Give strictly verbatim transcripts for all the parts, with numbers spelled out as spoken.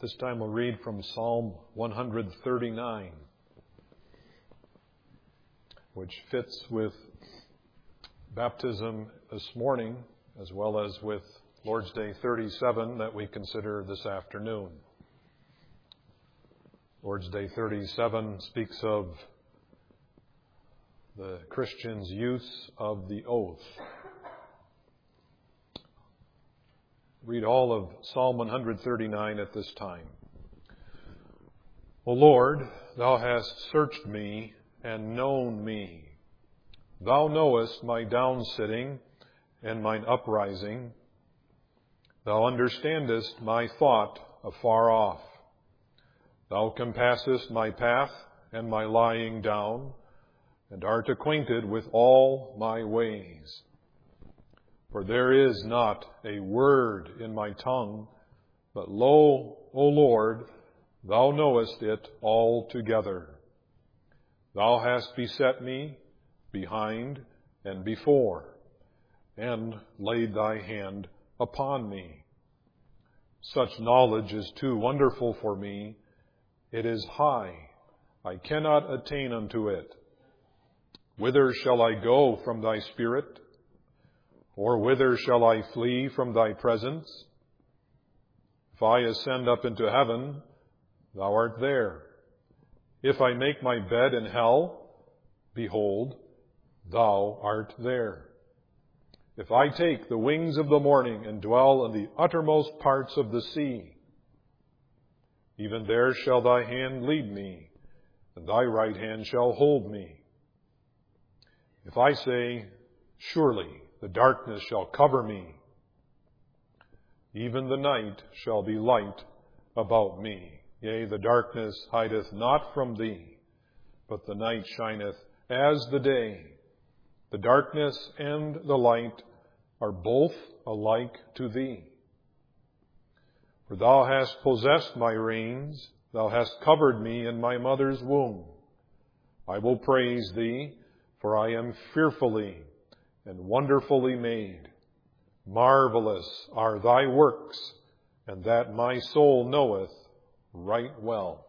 This time we'll read from Psalm one thirty-nine, which fits with baptism this morning, as well as with Lord's Day thirty-seven that we consider this afternoon. Lord's Day thirty-seven speaks of the Christian's use of the oath. Read all of Psalm one thirty-nine at this time. O Lord, thou hast searched me and known me. Thou knowest my downsitting and mine uprising. Thou understandest my thought afar off. Thou compassest my path and my lying down, and art acquainted with all my ways. For there is not a word in my tongue, but lo, O Lord, thou knowest it altogether. Thou hast beset me behind and before, and laid thy hand upon me. Such knowledge is too wonderful for me. It is high. I cannot attain unto it. Whither shall I go from thy spirit? Or whither shall I flee from thy presence? If I ascend up into heaven, thou art there. If I make my bed in hell, behold, thou art there. If I take the wings of the morning and dwell in the uttermost parts of the sea, even there shall thy hand lead me, and thy right hand shall hold me. If I say, surely the darkness shall cover me, even the night shall be light about me. Yea, the darkness hideth not from thee, but the night shineth as the day. The darkness and the light are both alike to thee. For thou hast possessed my reins, thou hast covered me in my mother's womb. I will praise thee, for I am fearfully and wonderfully made. Marvelous are thy works, and that my soul knoweth right well.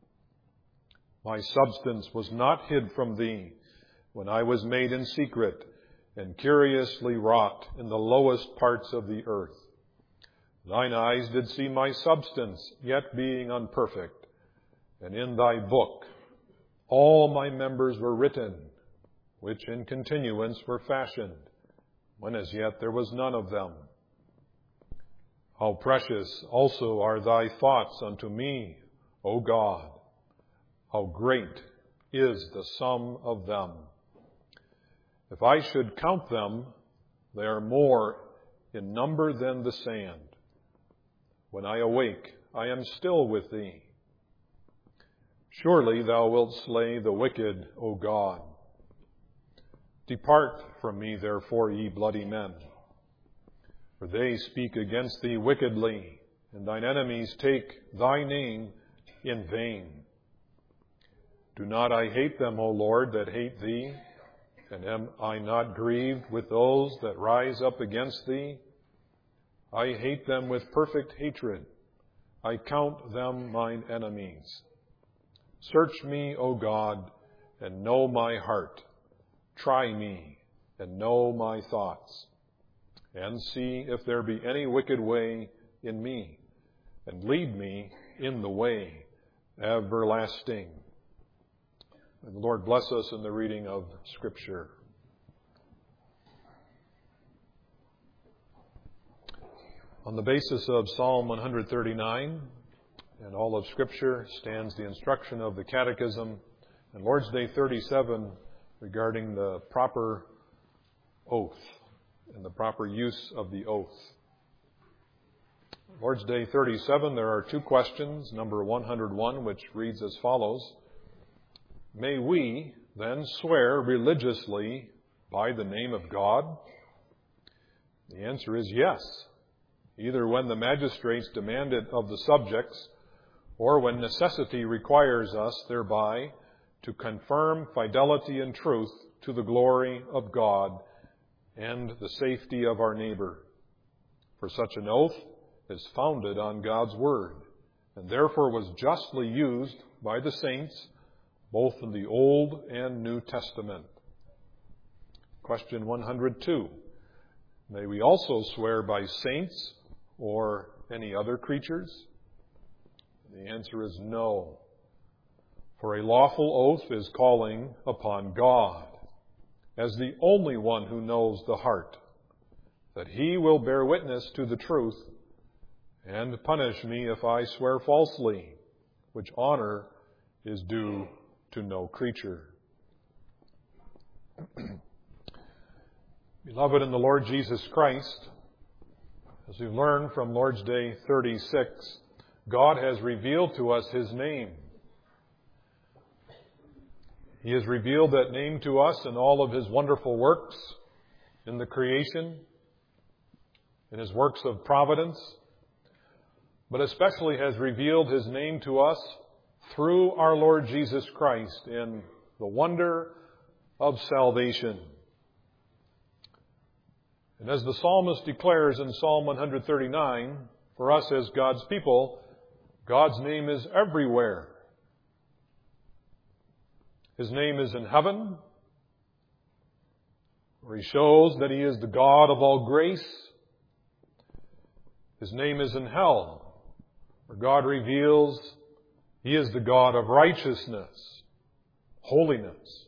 My substance was not hid from thee when I was made in secret and curiously wrought in the lowest parts of the earth. Thine eyes did see my substance, yet being unperfect, and in thy book all my members were written, which in continuance were fashioned, when as yet there was none of them. How precious also are thy thoughts unto me, O God! How great is the sum of them! If I should count them, they are more in number than the sand. When I awake, I am still with thee. Surely thou wilt slay the wicked, O God. Depart from me, therefore, ye bloody men. For they speak against thee wickedly, and thine enemies take thy name in vain. Do not I hate them, O Lord, that hate thee? And am I not grieved with those that rise up against thee? I hate them with perfect hatred. I count them mine enemies. Search me, O God, and know my heart. Try me and know my thoughts, and see if there be any wicked way in me, and lead me in the way everlasting. And the Lord bless us in the reading of Scripture. On the basis of Psalm one thirty-nine and all of Scripture stands the instruction of the Catechism and Lord's Day thirty-seven regarding the proper oath and the proper use of the oath. Lord's Day thirty-seven, there are two questions. Number one hundred one, which reads as follows: May we then swear religiously by the name of God? The answer is yes, either when the magistrates demand it of the subjects, or when necessity requires us thereby to confirm fidelity and truth to the glory of God and the safety of our neighbor. For such an oath is founded on God's word and therefore was justly used by the saints, both in the Old and New Testament. Question one hundred two. May we also swear by saints or any other creatures? The answer is no. For a lawful oath is calling upon God, as the only one who knows the heart, that he will bear witness to the truth and punish me if I swear falsely, which honor is due to no creature. Beloved in the Lord Jesus Christ, as we learn from Lord's Day thirty-six, God has revealed to us His name. He has revealed that name to us in all of His wonderful works, in the creation, in His works of providence, but especially has revealed His name to us through our Lord Jesus Christ in the wonder of salvation. And as the psalmist declares in Psalm one thirty-nine, for us as God's people, God's name is everywhere. His name is in heaven, where He shows that He is the God of all grace. His name is in hell, where God reveals He is the God of righteousness, holiness.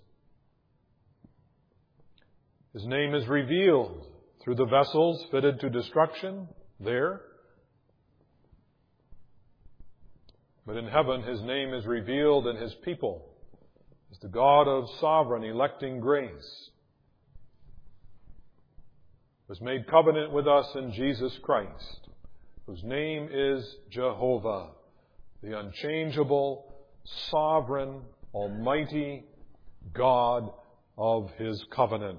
His name is revealed through the vessels fitted to destruction there. But in heaven, His name is revealed in His people as the God of sovereign electing grace, was made covenant with us in Jesus Christ, whose name is Jehovah, the unchangeable, sovereign, almighty God of His covenant.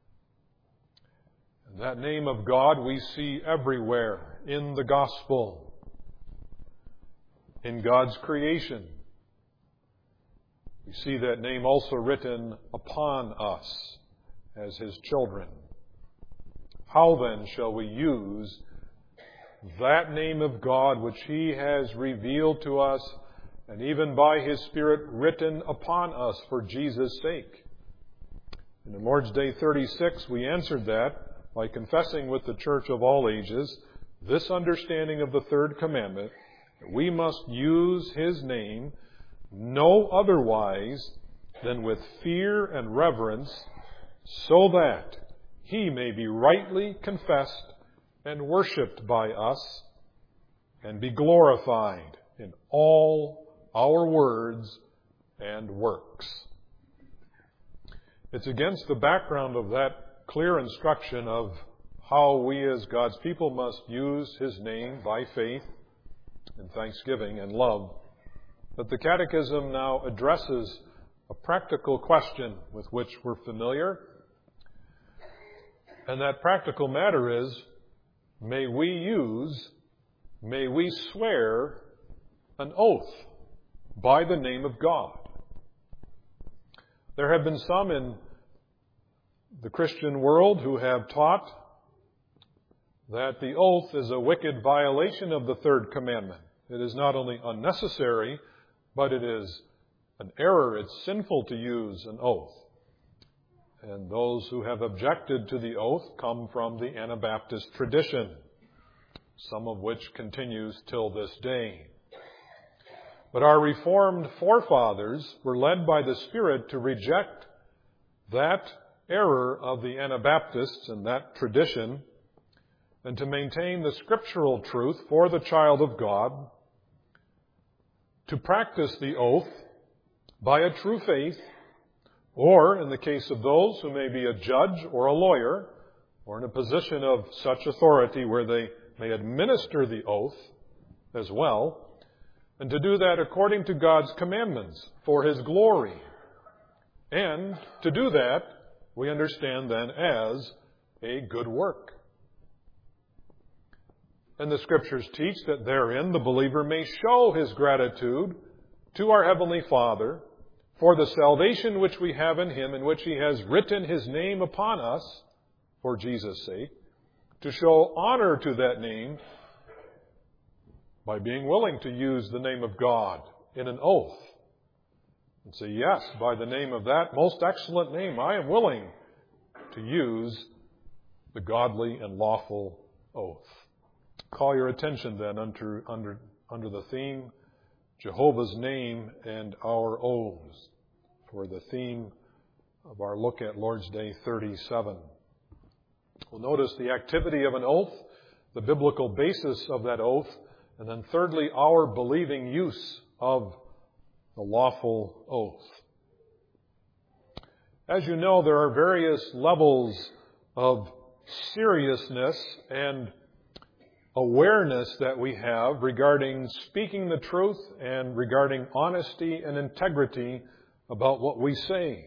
And that name of God we see everywhere in the gospel, in God's creation. We see that name also written upon us as His children. How then shall we use that name of God which He has revealed to us and even by His Spirit written upon us for Jesus' sake? And in Lord's Day thirty-six, we answered that by confessing with the church of all ages this understanding of the third commandment, that we must use His name no otherwise than with fear and reverence, so that He may be rightly confessed and worshipped by us and be glorified in all our words and works. It's against the background of that clear instruction of how we as God's people must use His name by faith and thanksgiving and love that the Catechism now addresses a practical question with which we're familiar. And that practical matter is, may we use, may we swear an oath by the name of God. There have been some in the Christian world who have taught that the oath is a wicked violation of the third commandment. It is not only unnecessary, but it is an error. It's sinful to use an oath. And those who have objected to the oath come from the Anabaptist tradition, some of which continues till this day. But our Reformed forefathers were led by the Spirit to reject that error of the Anabaptists and that tradition, and to maintain the scriptural truth for the child of God, to practice the oath by a true faith, or in the case of those who may be a judge or a lawyer, or in a position of such authority where they may administer the oath as well, and to do that according to God's commandments for His glory. And to do that, we understand then as a good work. And the Scriptures teach that therein the believer may show his gratitude to our Heavenly Father for the salvation which we have in Him, in which He has written His name upon us for Jesus' sake, to show honor to that name by being willing to use the name of God in an oath. And say, yes, by the name of that most excellent name, I am willing to use the godly and lawful oath. Call your attention then under, under, under the theme, Jehovah's name and our oaths, for the theme of our look at Lord's Day thirty-seven. We'll notice the activity of an oath, the biblical basis of that oath, and then thirdly, our believing use of the lawful oath. As you know, there are various levels of seriousness and awareness that we have regarding speaking the truth and regarding honesty and integrity about what we say.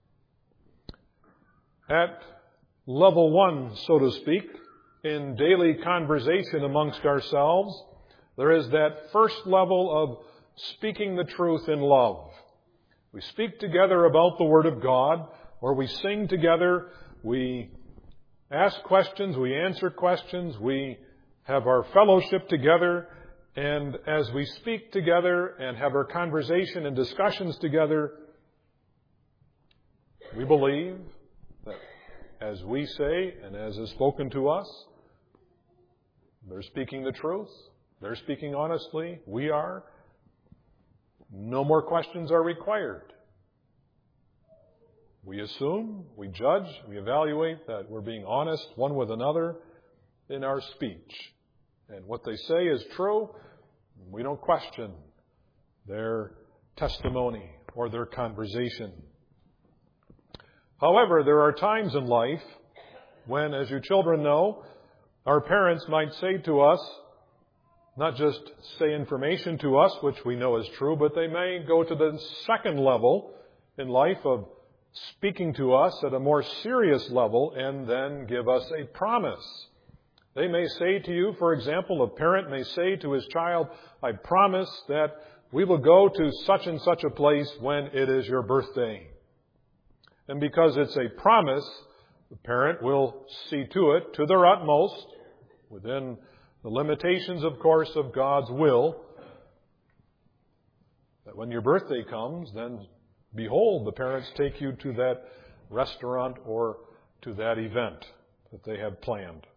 At level one, so to speak, in daily conversation amongst ourselves, there is that first level of speaking the truth in love. We speak together about the Word of God, or we sing together, we ask questions, we answer questions, we have our fellowship together, and as we speak together and have our conversation and discussions together, we believe that as we say and as is spoken to us, they're speaking the truth, they're speaking honestly, we are. No more questions are required. We assume, we judge, we evaluate that we're being honest one with another in our speech. And what they say is true. We don't question their testimony or their conversation. However, there are times in life when, as you children know, our parents might say to us, not just say information to us, which we know is true, but they may go to the second level in life of speaking to us at a more serious level and then give us a promise. They may say to you, for example, a parent may say to his child, I promise that we will go to such and such a place when it is your birthday. And because it's a promise, the parent will see to it, to their utmost, within the limitations, of course, of God's will, that when your birthday comes, then behold, the parents take you to that restaurant or to that event that they have planned.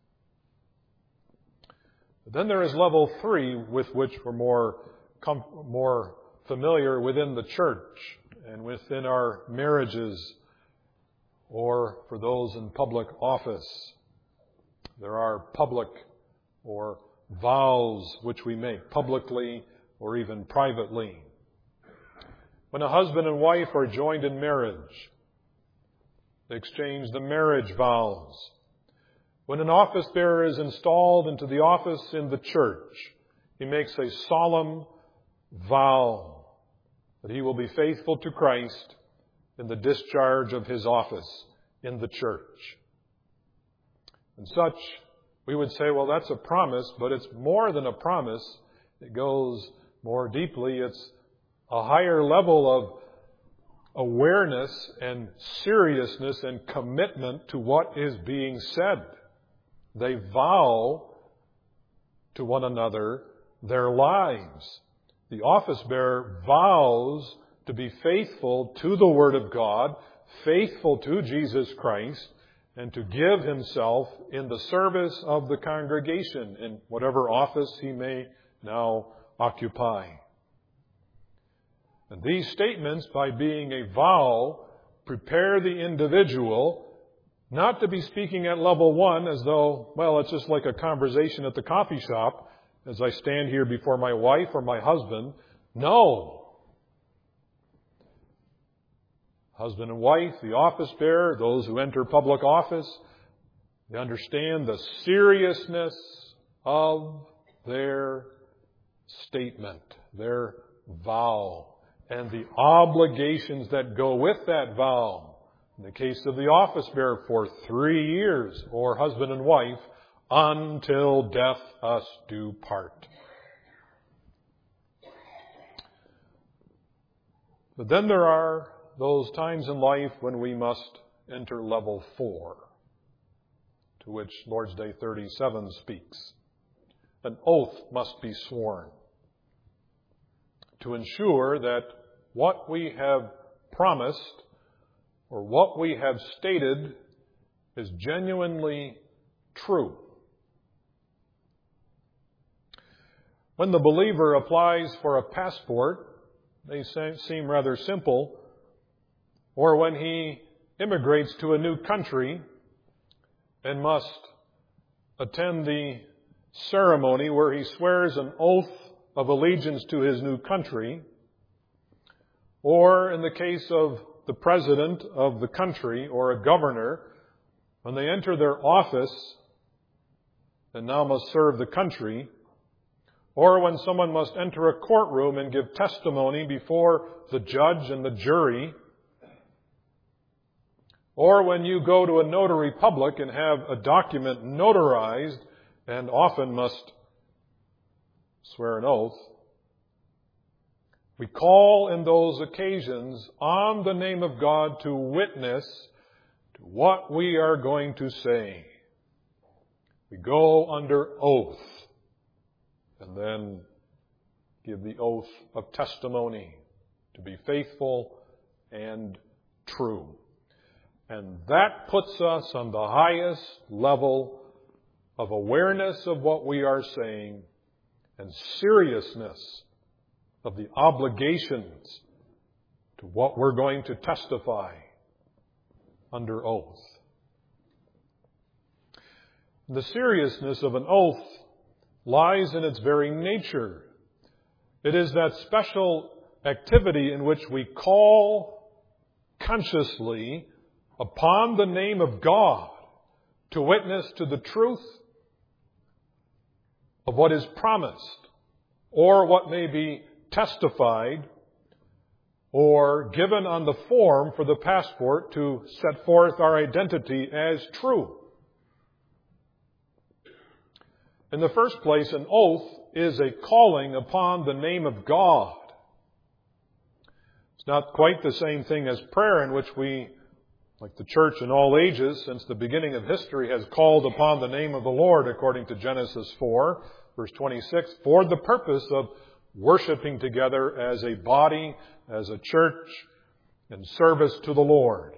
Then there is level three, with which we're more, com- more familiar within the church and within our marriages or for those in public office. There are public or vows which we make publicly or even privately. When a husband and wife are joined in marriage, they exchange the marriage vows. When an office bearer is installed into the office in the church, he makes a solemn vow that he will be faithful to Christ in the discharge of his office in the church. And such, we would say, well, that's a promise, but it's more than a promise. It goes more deeply. It's a higher level of awareness and seriousness and commitment to what is being said. They vow to one another their lives. The office bearer vows to be faithful to the Word of God, faithful to Jesus Christ, and to give himself in the service of the congregation in whatever office he may now occupy. And these statements, by being a vow, prepare the individual not to be speaking at level one as though, well, it's just like a conversation at the coffee shop as I stand here before my wife or my husband. No. Husband and wife, the office bearer, those who enter public office, they understand the seriousness of their statement, their vow, and the obligations that go with that vow. In the case of the office bearer, for three years, or husband and wife, until death us do part. But then there are those times in life when we must enter level four, to which Lord's Day thirty-seven speaks. an oath must be sworn to ensure that what we have promised or what we have stated is genuinely true. When the believer applies for a passport, they seem rather simple. Or when he immigrates to a new country and must attend the ceremony where he swears an oath of allegiance to his new country, or in the case of the president of the country or a governor, when they enter their office and now must serve the country, or when someone must enter a courtroom and give testimony before the judge and the jury, or when you go to a notary public and have a document notarized and often must swear an oath, we call in those occasions on the name of God to witness to what we are going to say. We go under oath and then give the oath of testimony to be faithful and true. And that puts us on the highest level of awareness of what we are saying and seriousness of the obligations to what we're going to testify under oath. The seriousness of an oath lies in its very nature. It is that special activity in which we call consciously upon the name of God to witness to the truth of what is promised or what may be testified or given on the form for the passport to set forth our identity as true. In the first place, an oath is a calling upon the name of God. It's not quite the same thing as prayer, in which we, like the church in all ages since the beginning of history, has called upon the name of the Lord, according to Genesis four, verse twenty-six, for the purpose of worshiping together as a body, as a church, in service to the Lord.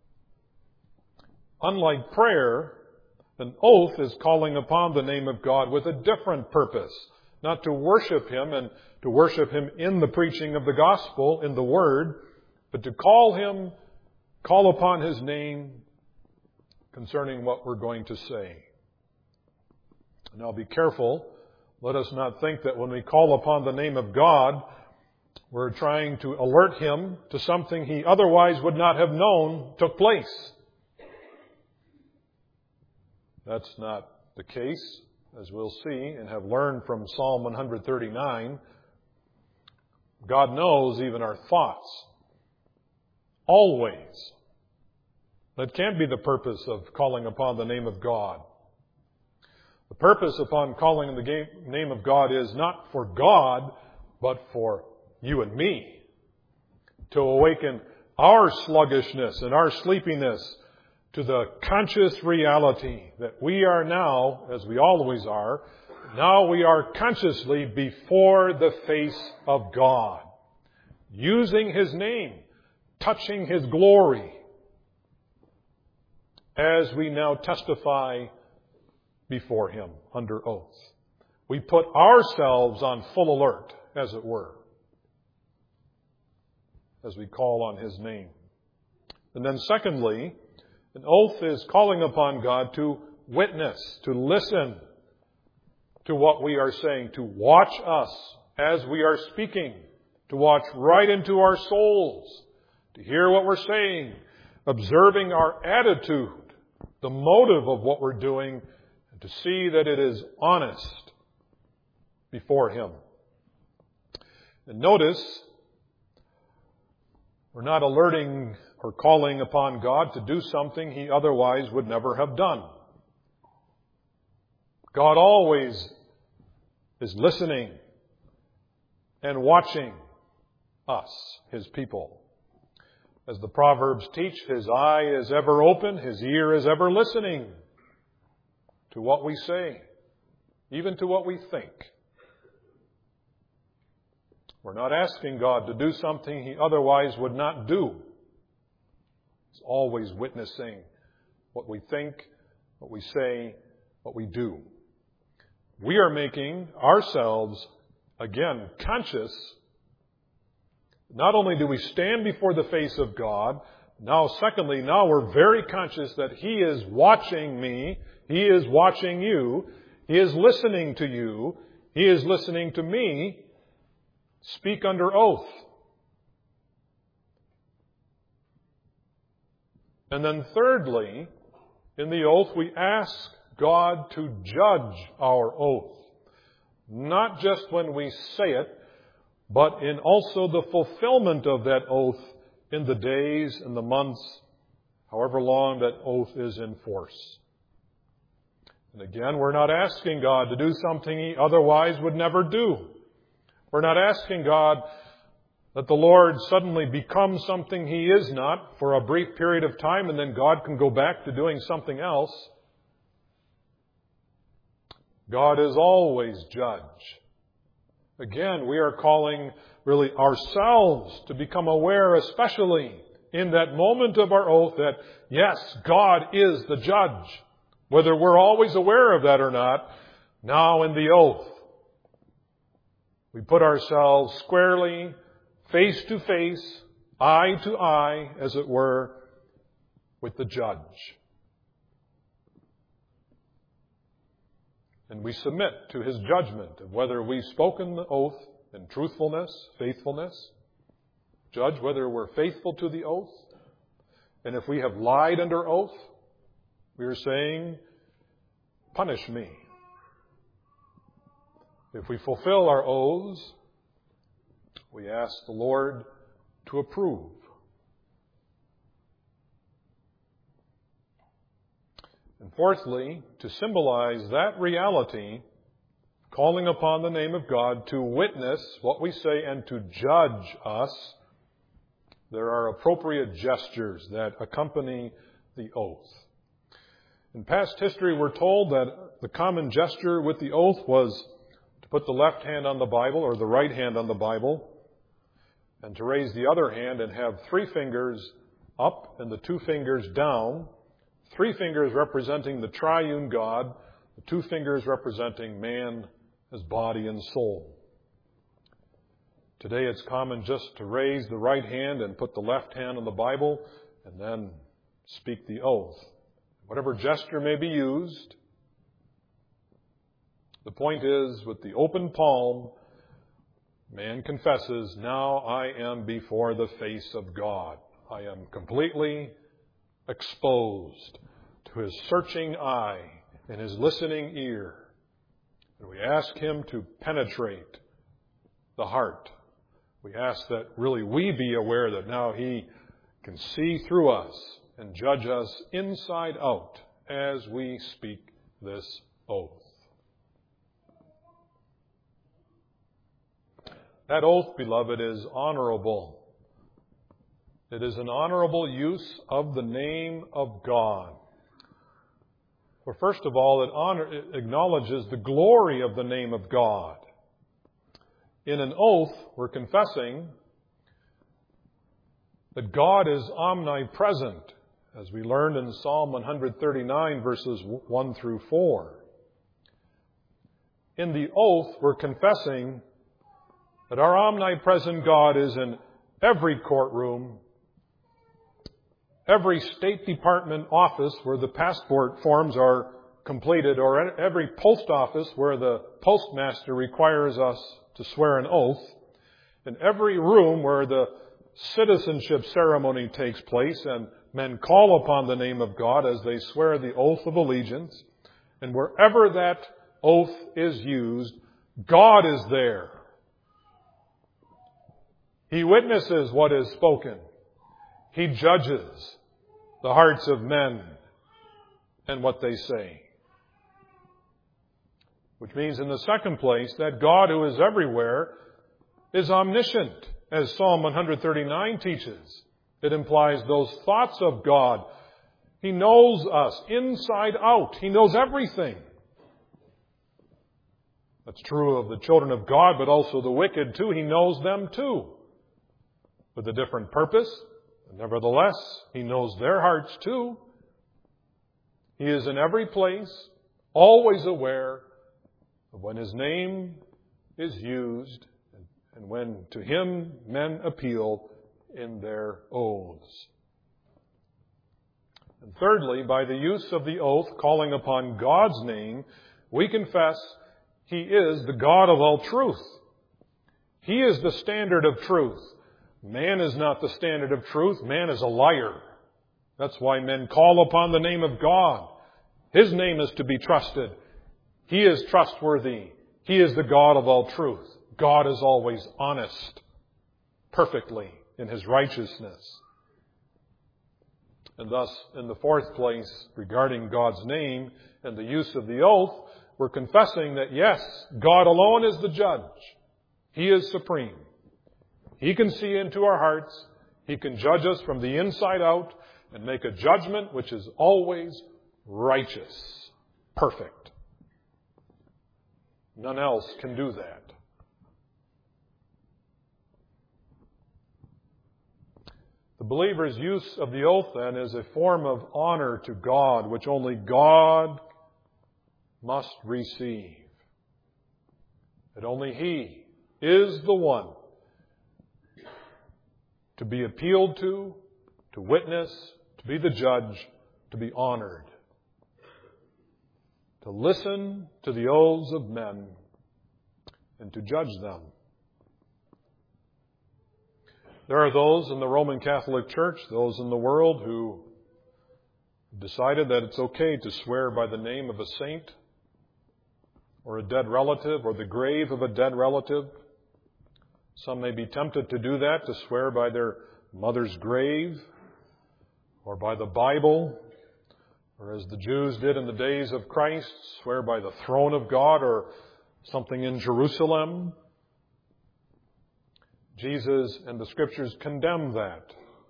Unlike prayer, an oath is calling upon the name of God with a different purpose, not to worship Him and to worship Him in the preaching of the gospel, in the Word, but to call Him, call upon His name concerning what we're going to say. Now be careful. Let us not think that when we call upon the name of God, we're trying to alert Him to something He otherwise would not have known took place. That's not the case, as we'll see and have learned from Psalm one thirty-nine. God knows even our thoughts. Always. That can't be the purpose of calling upon the name of God. The purpose upon calling the name of God is not for God, but for you and me. To awaken our sluggishness and our sleepiness to the conscious reality that we are now, as we always are, now we are consciously before the face of God, using His name, touching His glory, as we now testify before Him under oath. We put ourselves on full alert, as it were, as we call on His name. And then secondly, an oath is calling upon God to witness, to listen to what we are saying, to watch us as we are speaking, to watch right into our souls, to hear what we're saying, observing our attitude, the motive of what we're doing, and to see that it is honest before Him. And notice, we're not alerting or calling upon God to do something He otherwise would never have done. God always is listening and watching us, His people. As the Proverbs teach, His eye is ever open, His ear is ever listening to what we say. even to what we think. We're not asking God to do something He otherwise would not do. He's always witnessing what we think, what we say, what we do. We are making ourselves, again, conscious. Not only do we stand before the face of God, now secondly, now we're very conscious that He is watching me, He is watching you, He is listening to you, He is listening to me. Speak under oath. And then thirdly, in the oath we ask God to judge our oath. Not just when we say it, but in also the fulfillment of that oath in the days and the months, however long that oath is in force. And again, we're not asking God to do something He otherwise would never do. We're not asking God that the Lord suddenly becomes something He is not for a brief period of time and then God can go back to doing something else. God is always judge. Again, we are calling really ourselves to become aware, especially in that moment of our oath, that yes, God is the judge. Whether we're always aware of that or not, now in the oath, we put ourselves squarely, face to face, eye to eye, as it were, with the judge. And we submit to His judgment of whether we've spoken the oath in truthfulness, faithfulness. Judge whether we're faithful to the oath. And if we have lied under oath, we are saying, punish me. If we fulfill our oaths, we ask the Lord to approve. And fourthly, to symbolize that reality, calling upon the name of God to witness what we say and to judge us, there are appropriate gestures that accompany the oath. In past history, we're told that the common gesture with the oath was to put the left hand on the Bible or the right hand on the Bible and to raise the other hand and have three fingers up and the two fingers down, three fingers representing the triune God, the two fingers representing man as body and soul. Today it's common just to raise the right hand and put the left hand on the Bible and then speak the oath. Whatever gesture may be used, the point is, with the open palm, man confesses, now I am before the face of God. I am completely exposed to His searching eye and His listening ear. And we ask Him to penetrate the heart. We ask that really we be aware that now He can see through us and judge us inside out as we speak this oath. That oath, beloved, is honorable. It is an honorable use of the name of God. For first of all, it, honor, it acknowledges the glory of the name of God. In an oath, we're confessing that God is omnipresent, as we learned in Psalm one thirty-nine, verses one through four. In the oath, we're confessing that our omnipresent God is in every courtroom, every State Department office where the passport forms are completed, or every post office where the postmaster requires us to swear an oath, in every room where the citizenship ceremony takes place and men call upon the name of God as they swear the oath of allegiance, and wherever that oath is used, God is there. He witnesses what is spoken. He judges the hearts of men and what they say. Which means, in the second place, that God, who is everywhere, is omniscient, as Psalm one thirty-nine teaches. It implies those thoughts of God. He knows us inside out. He knows everything. That's true of the children of God, but also the wicked too. He knows them too, with a different purpose. Nevertheless, He knows their hearts too. He is in every place, always aware of when His name is used and when to Him men appeal in their oaths. And thirdly, by the use of the oath calling upon God's name, we confess He is the God of all truth. He is the standard of truth. Man is not the standard of truth. Man is a liar. That's why men call upon the name of God. His name is to be trusted. He is trustworthy. He is the God of all truth. God is always honest, perfectly in His righteousness. And thus, in the fourth place, regarding God's name and the use of the oath, we're confessing that yes, God alone is the judge. He is supreme. He can see into our hearts. He can judge us from the inside out and make a judgment which is always righteous, perfect. None else can do that. The believer's use of the oath, then, is a form of honor to God, which only God must receive. That only He is the one to be appealed to, to witness, to be the judge, to be honored. To listen to the oaths of men and to judge them. There are those in the Roman Catholic Church, those in the world who decided that it's okay to swear by the name of a saint or a dead relative or the grave of a dead relative. Some may be tempted to do that, to swear by their mother's grave or by the Bible, or as the Jews did in the days of Christ, swear by the throne of God or something in Jerusalem. Jesus and the Scriptures condemn that.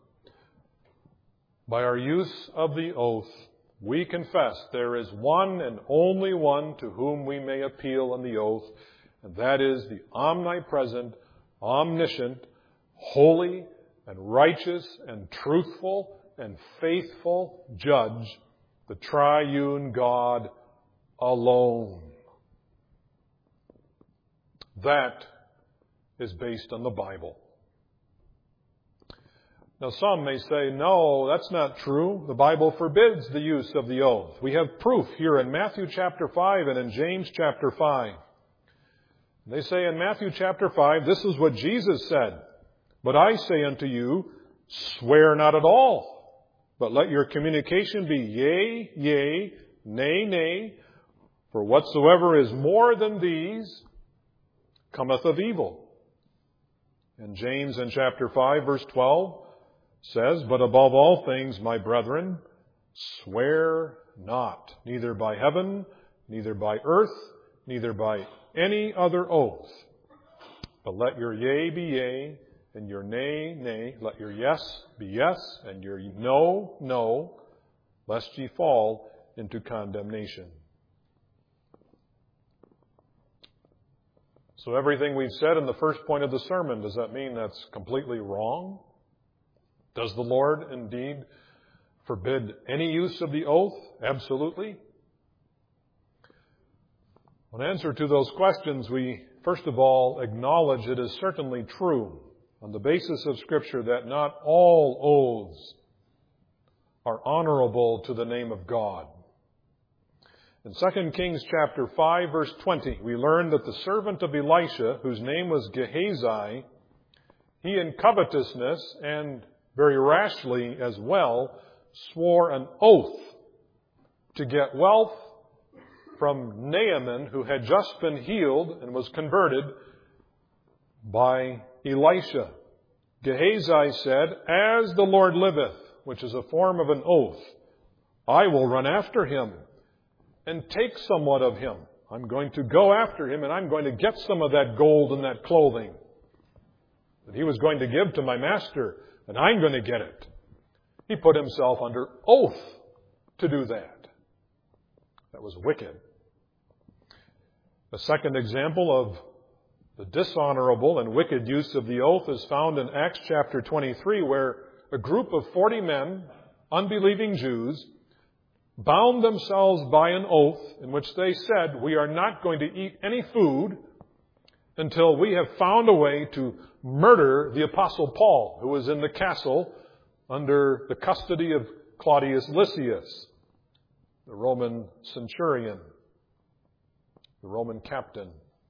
By our use of the oath, we confess there is one and only one to whom we may appeal in the oath, and that is the omnipresent, omniscient, holy, and righteous, and truthful, and faithful Judge, the triune God alone. That is based on the Bible. Now some may say, no, that's not true. The Bible forbids the use of the oath. We have proof here in Matthew chapter five and in James chapter five. They say in Matthew chapter five, this is what Jesus said. But I say unto you, swear not at all, but let your communication be yea, yea, nay, nay, for whatsoever is more than these cometh of evil. And James in chapter five, verse twelve says, but above all things, my brethren, swear not, neither by heaven, neither by earth, neither by any other oath. But let your yea be yea, and your nay, nay. Let your yes be yes, and your no, no, lest ye fall into condemnation. So everything we've said in the first point of the sermon, does that mean that's completely wrong? Does the Lord indeed forbid any use of the oath? Absolutely. In answer to those questions, we first of all acknowledge it is certainly true on the basis of Scripture that not all oaths are honorable to the name of God. In Second Kings chapter five, verse twenty, we learn that the servant of Elisha, whose name was Gehazi, he in covetousness and very rashly as well, swore an oath to get wealth from Naaman, who had just been healed and was converted by Elisha. Gehazi said, as the Lord liveth, which is a form of an oath, I will run after him and take somewhat of him. I'm going to go after him and I'm going to get some of that gold and that clothing that he was going to give to my master, and I'm going to get it. He put himself under oath to do that. That was wicked. A second example of the dishonorable and wicked use of the oath is found in Acts chapter twenty-three, where a group of forty men, unbelieving Jews, bound themselves by an oath in which they said, "We are not going to eat any food until we have found a way to murder the Apostle Paul, who is in the castle under the custody of Claudius Lysias, the Roman centurion, the Roman captain."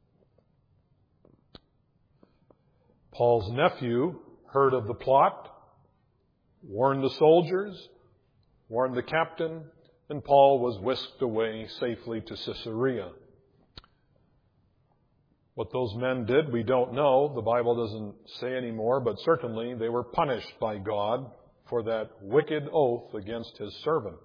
Paul's nephew heard of the plot, warned the soldiers, warned the captain, and Paul was whisked away safely to Caesarea. What those men did, we don't know. The Bible doesn't say anymore, but certainly they were punished by God for that wicked oath against His servant.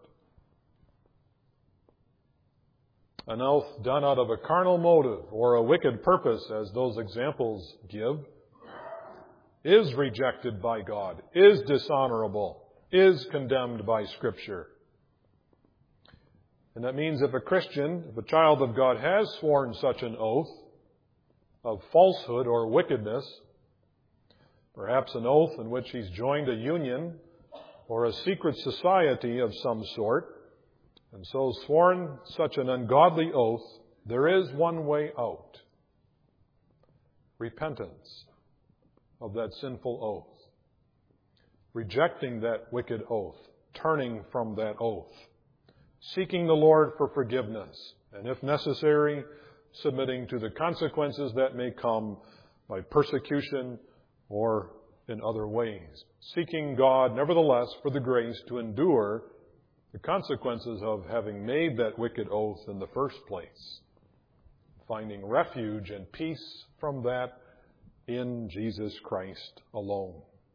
An oath done out of a carnal motive or a wicked purpose, as those examples give, is rejected by God, is dishonorable, is condemned by Scripture. And that means if a Christian, if a child of God has sworn such an oath of falsehood or wickedness, perhaps an oath in which he's joined a union or a secret society of some sort, and so sworn such an ungodly oath, there is one way out: repentance of that sinful oath, rejecting that wicked oath, turning from that oath, seeking the Lord for forgiveness, and if necessary, submitting to the consequences that may come by persecution or in other ways, seeking God, nevertheless, for the grace to endure the consequences of having made that wicked oath in the first place, finding refuge and peace from that in Jesus Christ alone.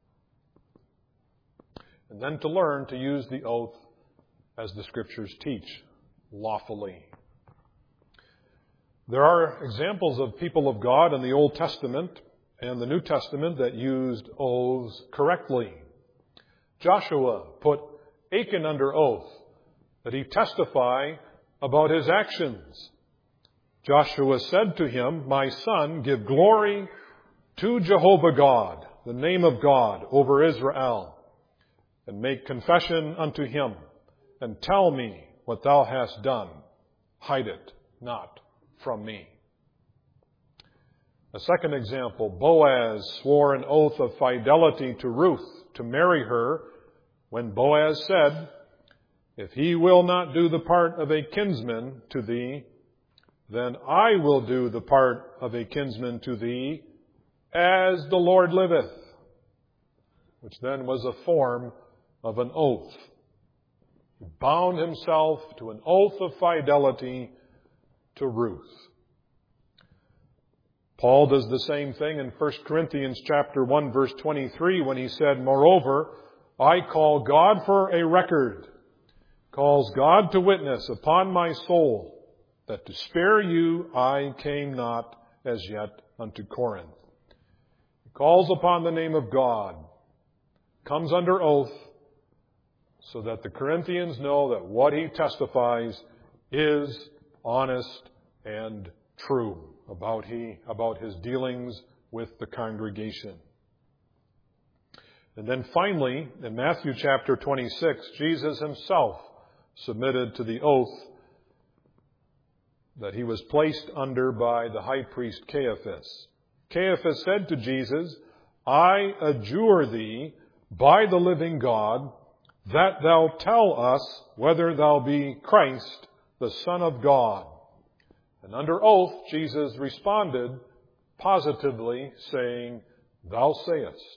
And then to learn to use the oath as the Scriptures teach, lawfully. There are examples of people of God in the Old Testament and the New Testament that used oaths correctly. Joshua put Achan under oath that he testify about his actions. Joshua said to him, "My son, give glory to Jehovah God, the name of God, over Israel, and make confession unto him, and tell me what thou hast done. Hide it not from me." A second example, Boaz swore an oath of fidelity to Ruth to marry her when Boaz said, "If he will not do the part of a kinsman to thee, then I will do the part of a kinsman to thee, as the Lord liveth," which then was a form of an oath. He bound himself to an oath of fidelity to Ruth. Paul does the same thing in First Corinthians chapter one, verse twenty-three, when he said, "Moreover, I call God for a record, calls God to witness upon my soul, that to spare you I came not as yet unto Corinth." He calls upon the name of God, comes under oath, so that the Corinthians know that what he testifies is honest and true about he about his dealings with the congregation. And then finally, in Matthew chapter twenty-six, Jesus himself submitted to the oath that he was placed under by the high priest Caiaphas. Caiaphas said to Jesus, "I adjure thee by the living God, that thou tell us whether thou be Christ, the Son of God." And under oath, Jesus responded positively, saying, "Thou sayest."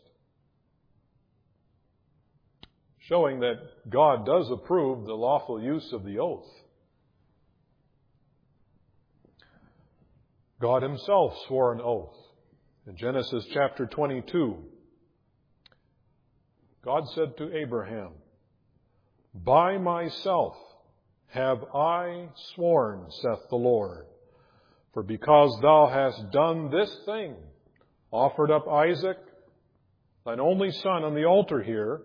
Showing that God does approve the lawful use of the oath. God himself swore an oath. In Genesis chapter twenty-two, God said to Abraham, "By myself have I sworn, saith the Lord, for because thou hast done this thing, offered up Isaac, thine only son, on the altar here,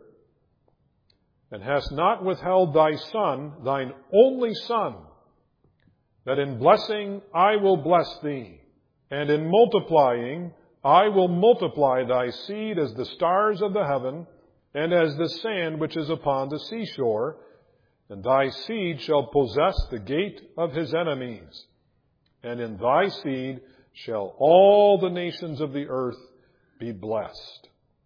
and hast not withheld thy son, thine only son, that in blessing I will bless thee, and in multiplying I will multiply thy seed as the stars of the heaven, and as the sand which is upon the seashore, and thy seed shall possess the gate of his enemies, and in thy seed shall all the nations of the earth be blessed.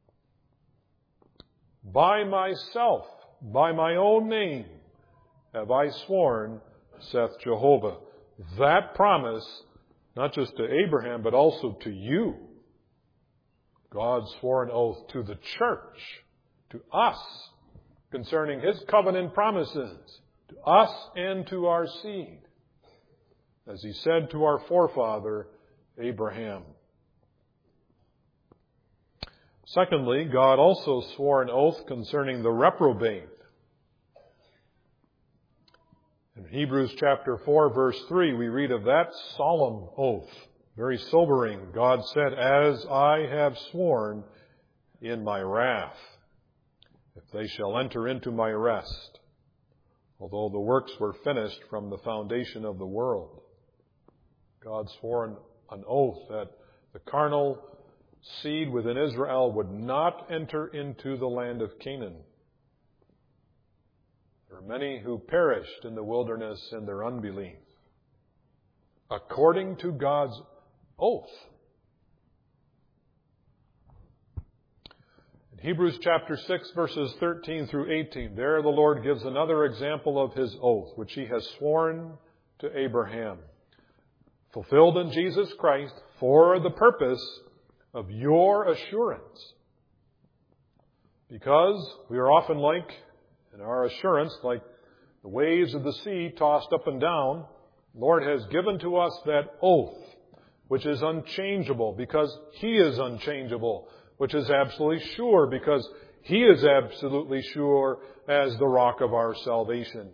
By myself, by my own name, have I sworn, saith Jehovah. That promise, not just to Abraham, but also to you. God swore an oath to the church, to us, concerning his covenant promises, to us and to our seed, as he said to our forefather Abraham. Secondly, God also swore an oath concerning the reprobate. In Hebrews chapter four, verse three, we read of that solemn oath. Very sobering. God said, as I have sworn in my wrath, if they shall enter into my rest, although the works were finished from the foundation of the world. God swore an, an oath that the carnal seed within Israel would not enter into the land of Canaan. There are many who perished in the wilderness in their unbelief, according to God's oath. In Hebrews chapter six, verses thirteen through eighteen, there the Lord gives another example of his oath, which he has sworn to Abraham, fulfilled in Jesus Christ for the purpose of your assurance. Because we are often like, in our assurance, like the waves of the sea tossed up and down, the Lord has given to us that oath, which is unchangeable because he is unchangeable, which is absolutely sure because he is absolutely sure as the rock of our salvation.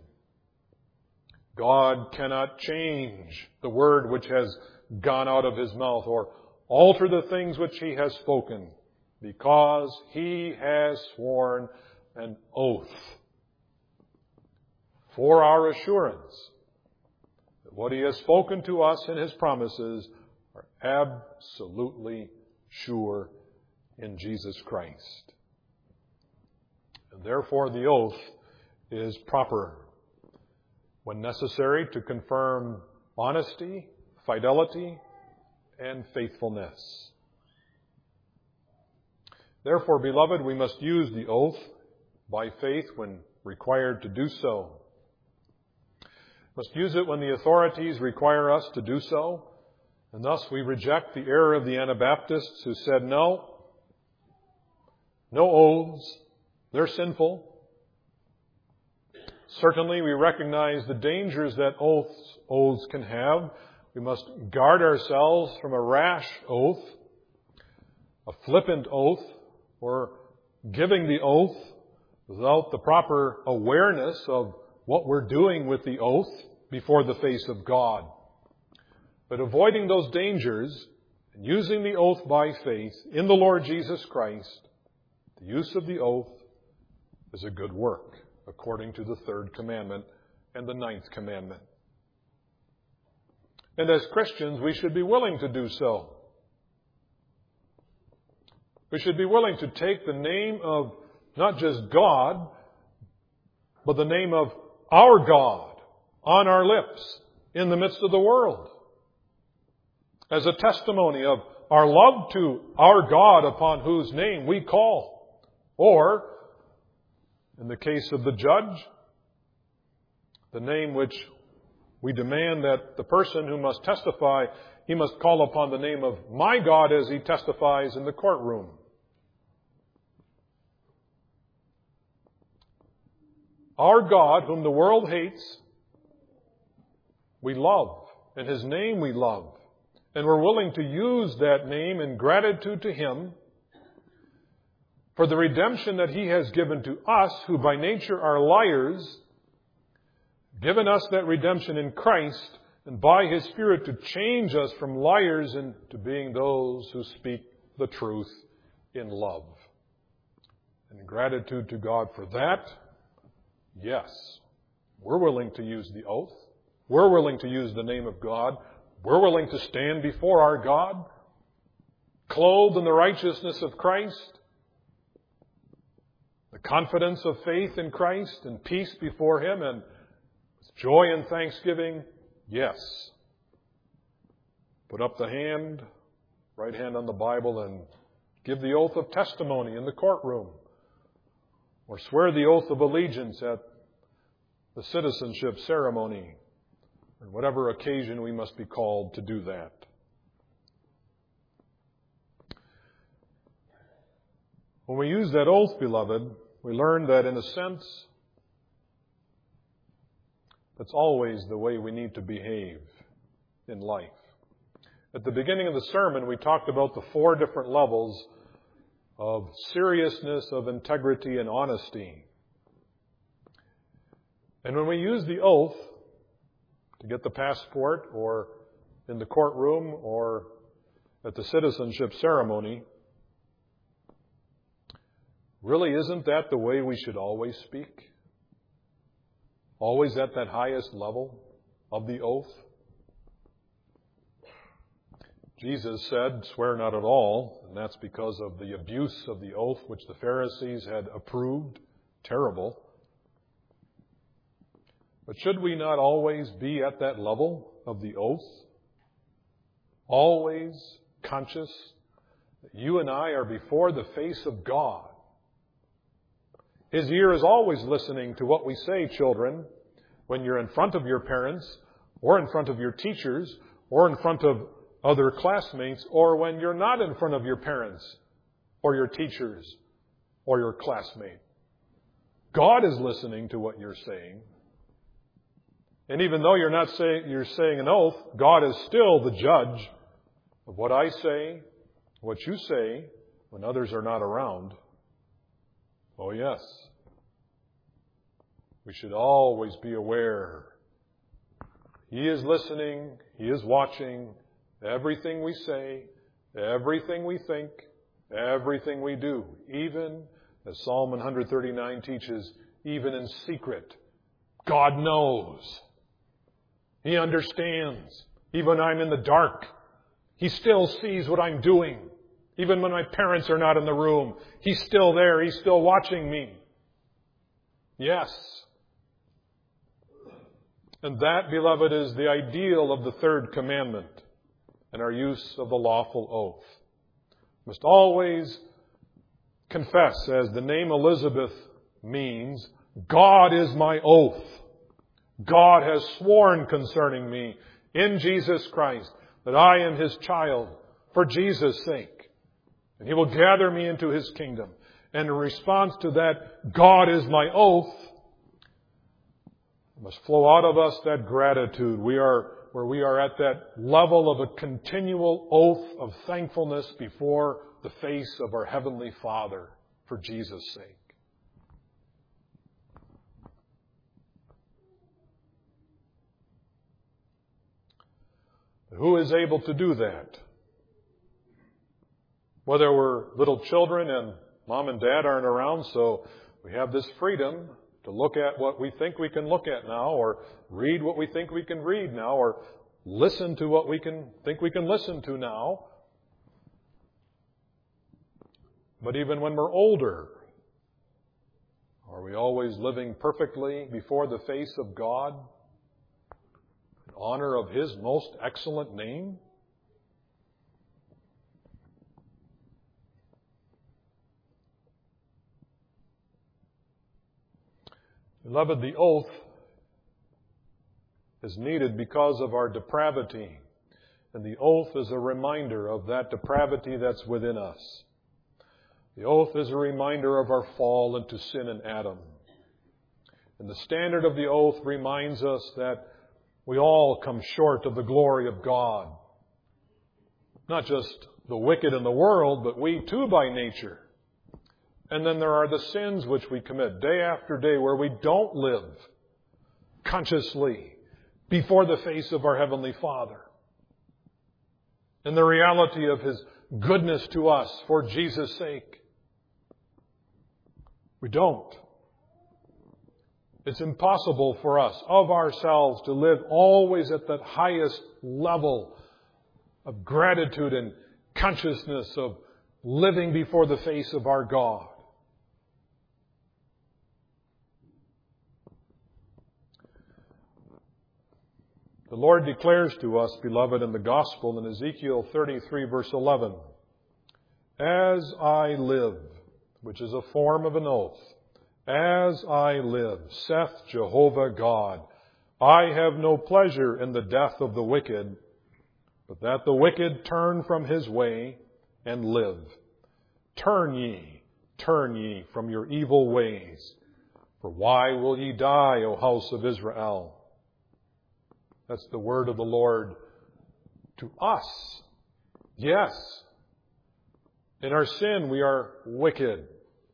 God cannot change the word which has gone out of his mouth or alter the things which he has spoken, because he has sworn an oath for our assurance that what he has spoken to us in his promises are absolutely sure in Jesus Christ. And therefore the oath is proper when necessary to confirm honesty, fidelity, and faithfulness. Therefore, beloved, we must use the oath by faith when required to do so. We must use it when the authorities require us to do so, and thus we reject the error of the Anabaptists who said, no, no oaths, they're sinful. Certainly, we recognize the dangers that oaths, oaths can have. We must guard ourselves from a rash oath, a flippant oath, or giving the oath without the proper awareness of what we're doing with the oath before the face of God. But avoiding those dangers and using the oath by faith in the Lord Jesus Christ, the use of the oath is a good work, according to the third commandment and the ninth commandment. And as Christians, we should be willing to do so. We should be willing to take the name of not just God, but the name of our God on our lips in the midst of the world, as a testimony of our love to our God upon whose name we call. Or, in the case of the judge, the name which we demand that the person who must testify, he must call upon the name of my God as he testifies in the courtroom. Our God, whom the world hates, we love, and his name we love. And we're willing to use that name in gratitude to him for the redemption that he has given to us, who by nature are liars, given us that redemption in Christ, and by his Spirit to change us from liars into being those who speak the truth in love. And in gratitude to God for that, yes, we're willing to use the oath. We're willing to use the name of God. We're willing to stand before our God, clothed in the righteousness of Christ, the confidence of faith in Christ, and peace before Him, and joy and thanksgiving. Yes. Put up the hand, right hand on the Bible, and give the oath of testimony in the courtroom, or swear the oath of allegiance at the citizenship ceremony, or whatever occasion we must be called to do that. When we use that oath, beloved, we learn that in a sense, that's always the way we need to behave in life. At the beginning of the sermon, we talked about the four different levels of seriousness, of integrity, and honesty. And when we use the oath to get the passport, or in the courtroom, or at the citizenship ceremony, really isn't that the way we should always speak? Always at that highest level of the oath? Jesus said, swear not at all, and that's because of the abuse of the oath which the Pharisees had approved. Terrible. But should we not always be at that level of the oath? Always conscious that you and I are before the face of God. His ear is always listening to what we say, children, when you're in front of your parents, or in front of your teachers, or in front of other classmates, or when you're not in front of your parents, or your teachers, or your classmate. God is listening to what you're saying. And even though you're not saying, you're saying an oath, God is still the judge of what I say, what you say, when others are not around. Oh, yes. We should always be aware. He is listening. He is watching everything we say, everything we think, everything we do. Even, as Psalm one thirty-nine teaches, even in secret. God knows. He understands. Even when I'm in the dark, He still sees what I'm doing. Even when my parents are not in the room, He's still there. He's still watching me. Yes. And that, beloved, is the ideal of the third commandment and our use of the lawful oath. We must always confess, as the name Elizabeth means, God is my oath. God has sworn concerning me in Jesus Christ that I am His child for Jesus' sake. And He will gather me into His kingdom. And in response to that, God is my oath, must flow out of us that gratitude. We are where we are at that level of a continual oath of thankfulness before the face of our Heavenly Father for Jesus' sake. Who is able to do that? Whether we're little children and mom and dad aren't around, so we have this freedom to look at what we think we can look at now, or read what we think we can read now, or listen to what we can think we can listen to now. But even when we're older, are we always living perfectly before the face of God in honor of His most excellent name? Beloved, the oath is needed because of our depravity. And the oath is a reminder of that depravity that's within us. The oath is a reminder of our fall into sin in Adam. And the standard of the oath reminds us that we all come short of the glory of God. Not just the wicked in the world, but we too by nature. And then there are the sins which we commit day after day where we don't live consciously before the face of our Heavenly Father. And the reality of His goodness to us for Jesus' sake. We don't. It's impossible for us, of ourselves, to live always at that highest level of gratitude and consciousness of living before the face of our God. The Lord declares to us, beloved, in the Gospel in Ezekiel thirty-three, verse eleven, "As I live," which is a form of an oath, "as I live, saith Jehovah God, I have no pleasure in the death of the wicked, but that the wicked turn from his way and live. Turn ye, turn ye from your evil ways. For why will ye die, O house of Israel?" That's the word of the Lord to us. Yes, in our sin we are wicked.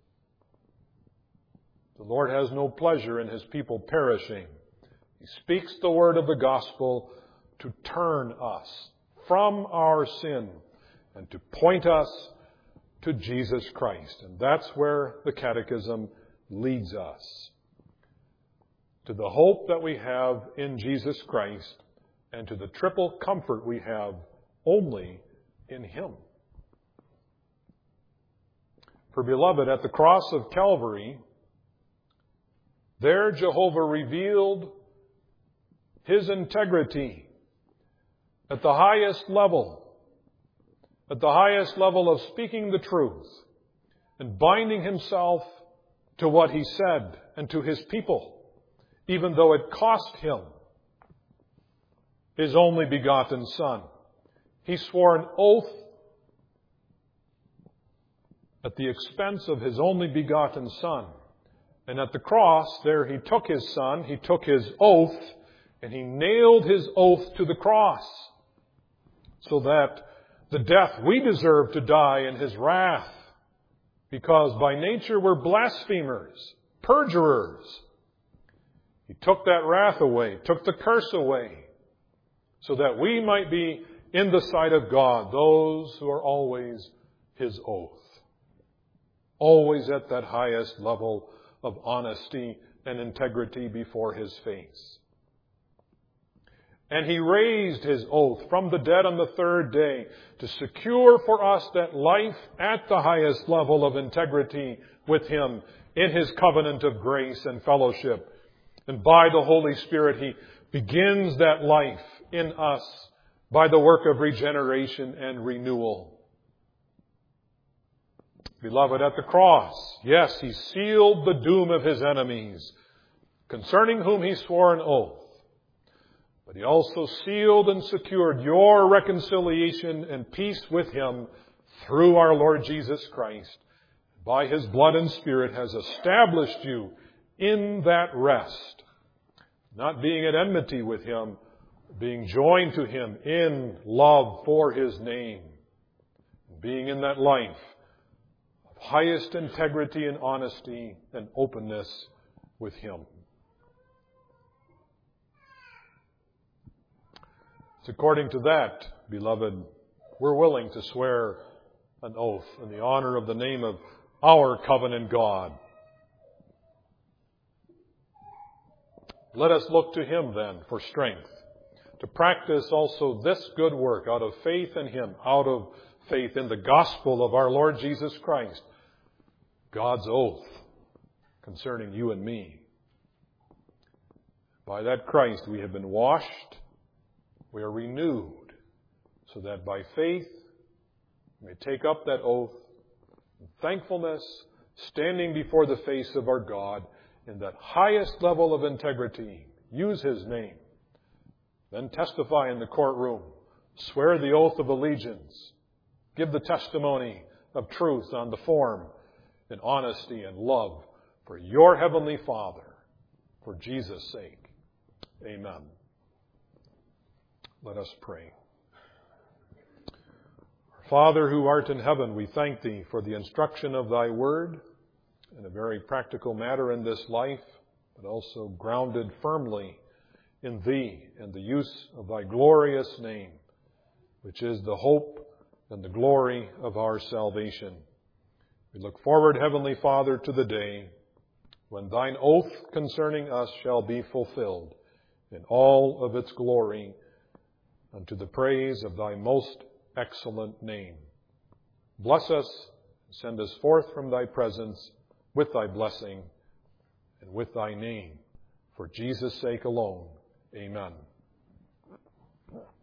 The Lord has no pleasure in His people perishing. He speaks the word of the gospel to turn us from our sin and to point us to Jesus Christ. And that's where the Catechism leads us. To the hope that we have in Jesus Christ and to the triple comfort we have only in Him. For beloved, at the cross of Calvary, there Jehovah revealed His integrity at the highest level, at the highest level of speaking the truth and binding Himself to what He said and to His people, even though it cost Him His only begotten Son. He swore an oath at the expense of His only begotten Son. And at the cross, there He took His Son, He took His oath, and He nailed His oath to the cross, so that the death we deserve to die in His wrath, because by nature we're blasphemers, perjurers, He took that wrath away, took the curse away, so that we might be in the sight of God, those who are always His oath. Always at that highest level of honesty and integrity before His face. And He raised His oath from the dead on the third day to secure for us that life at the highest level of integrity with Him in His covenant of grace and fellowship. And by the Holy Spirit, He begins that life in us by the work of regeneration and renewal. Beloved, at the cross, yes, He sealed the doom of His enemies, concerning whom He swore an oath. But He also sealed and secured your reconciliation and peace with Him through our Lord Jesus Christ. By His blood and Spirit has established you in that rest, not being at enmity with Him, being joined to Him in love for His name, being in that life of highest integrity and honesty and openness with Him. It's according to that, beloved, we're willing to swear an oath in the honor of the name of our covenant God. Let us look to Him then for strength, to practice also this good work out of faith in Him, out of faith in the gospel of our Lord Jesus Christ, God's oath concerning you and me. By that Christ we have been washed, we are renewed, so that by faith we may take up that oath in thankfulness, standing before the face of our God in that highest level of integrity, use His name, then testify in the courtroom, swear the oath of allegiance, give the testimony of truth on the form in honesty and love for your Heavenly Father, for Jesus' sake. Amen. Let us pray. Father who art in heaven, we thank Thee for the instruction of Thy word in a very practical matter in this life, but also grounded firmly in Thee and the use of Thy glorious name, which is the hope and the glory of our salvation. We look forward, Heavenly Father, to the day when thine oath concerning us shall be fulfilled in all of its glory, unto the praise of thy most excellent name. Bless us, send us forth from thy presence with thy blessing and with thy name. For Jesus' sake alone. Amen.